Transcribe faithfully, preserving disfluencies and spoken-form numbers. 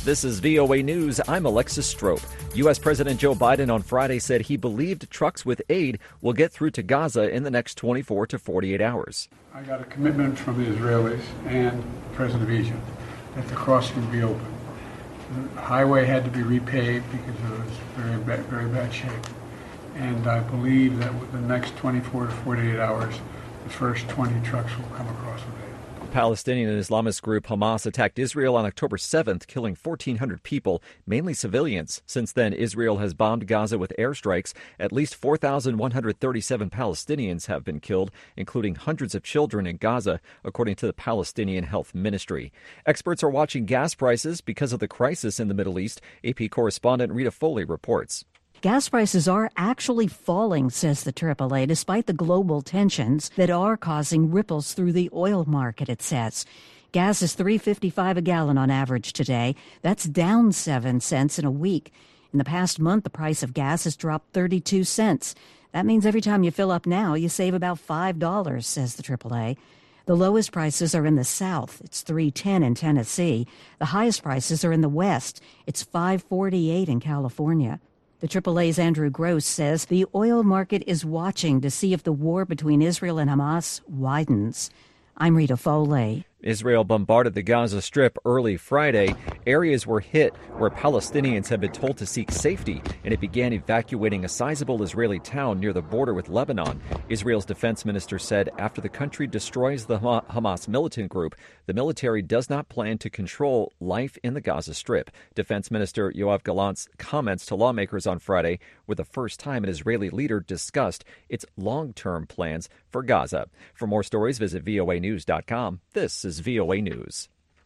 This is V O A News. I'm Alexis Strope. U S. President Joe Biden on Friday said he believed trucks with aid will get through to Gaza in the next twenty-four to forty-eight hours. I got a commitment from the Israelis and the President of Egypt that the crossing would be open. The highway had to be repaved because it was very bad, very bad shape. And I believe that within the next twenty-four to forty-eight hours, the first twenty trucks will come across with aid. Palestinian and Islamist group Hamas attacked Israel on October seventh, killing fourteen hundred people, mainly civilians. Since then, Israel has bombed Gaza with airstrikes. At least four thousand one hundred thirty-seven Palestinians have been killed, including hundreds of children in Gaza, according to the Palestinian Health Ministry. Experts are watching gas prices because of the crisis in the Middle East. A P correspondent Rita Foley reports. Gas prices are actually falling, says the triple A, despite the global tensions that are causing ripples through the oil market, it says. Gas is three dollars and fifty-five cents a gallon on average today. That's down seven cents in a week. In the past month, the price of gas has dropped thirty-two cents. That means every time you fill up now, you save about five dollars, says the triple A. The lowest prices are in the South. It's three dollars and ten cents in Tennessee. The highest prices are in the West. It's five dollars and forty-eight cents in California. The triple A's Andrew Gross says the oil market is watching to see if the war between Israel and Hamas widens. I'm Rita Foley. Israel bombarded the Gaza Strip early Friday. Areas were hit where Palestinians have been told to seek safety, and it began evacuating a sizable Israeli town near the border with Lebanon. Israel's defense minister said after the country destroys the Hamas militant group, the military does not plan to control life in the Gaza Strip. Defense Minister Yoav Gallant's comments to lawmakers on Friday were the first time an Israeli leader discussed its long-term plans for Gaza. For more stories, visit V O A news dot com. This is V O A News.